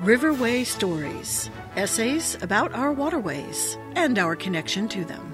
Riverway Stories, essays about our waterways and our connection to them.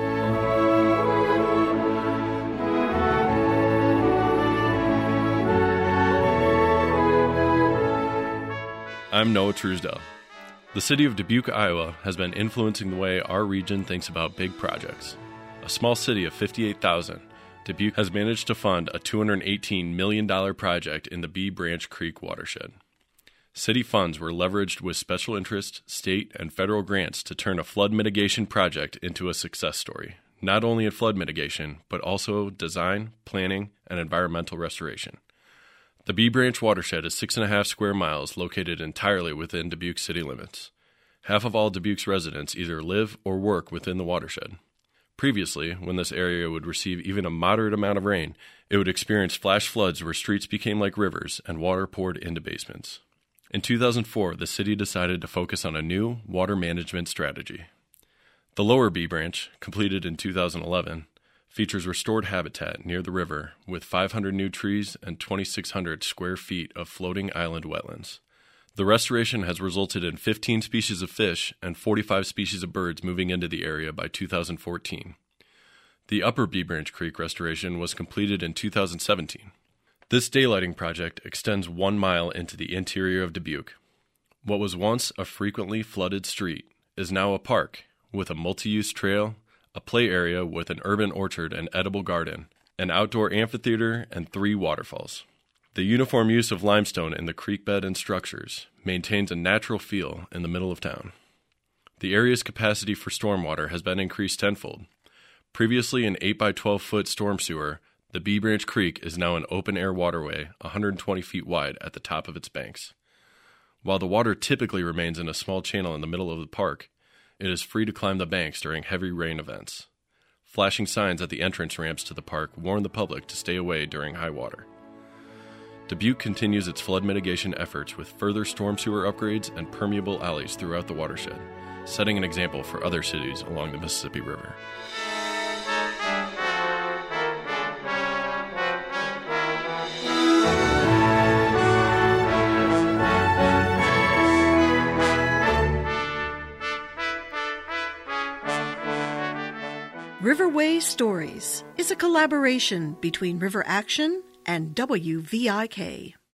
I'm Noah Truesdell. The city of Dubuque, Iowa has been influencing the way our region thinks about big projects. A small city of 58,000, Dubuque has managed to fund a $218 million project in the Bee Branch Creek watershed. City funds were leveraged with special interest, state, and federal grants to turn a flood mitigation project into a success story, not only in flood mitigation, but also design, planning, and environmental restoration. The Bee Branch watershed is 6.5 square miles located entirely within Dubuque city limits. Half of all Dubuque's residents either live or work within the watershed. Previously, when this area would receive even a moderate amount of rain, it would experience flash floods where streets became like rivers and water poured into basements. In 2004, the city decided to focus on a new water management strategy. The lower Bee Branch, completed in 2011, features restored habitat near the river with 500 new trees and 2,600 square feet of floating island wetlands. The restoration has resulted in 15 species of fish and 45 species of birds moving into the area by 2014. The upper Bee Branch Creek restoration was completed in 2017. This daylighting project extends 1 mile into the interior of Dubuque. What was once a frequently flooded street is now a park with a multi-use trail, a play area with an urban orchard and edible garden, an outdoor amphitheater, and 3 waterfalls. The uniform use of limestone in the creek bed and structures maintains a natural feel in the middle of town. The area's capacity for stormwater has been increased tenfold. Previously an 8 by 12 foot storm sewer, the Bee Branch Creek is now an open-air waterway 120 feet wide at the top of its banks. While the water typically remains in a small channel in the middle of the park, it is free to climb the banks during heavy rain events. Flashing signs at the entrance ramps to the park warn the public to stay away during high water. Dubuque continues its flood mitigation efforts with further storm sewer upgrades and permeable alleys throughout the watershed, setting an example for other cities along the Mississippi River. Riverway Stories is a collaboration between River Action and WVIK.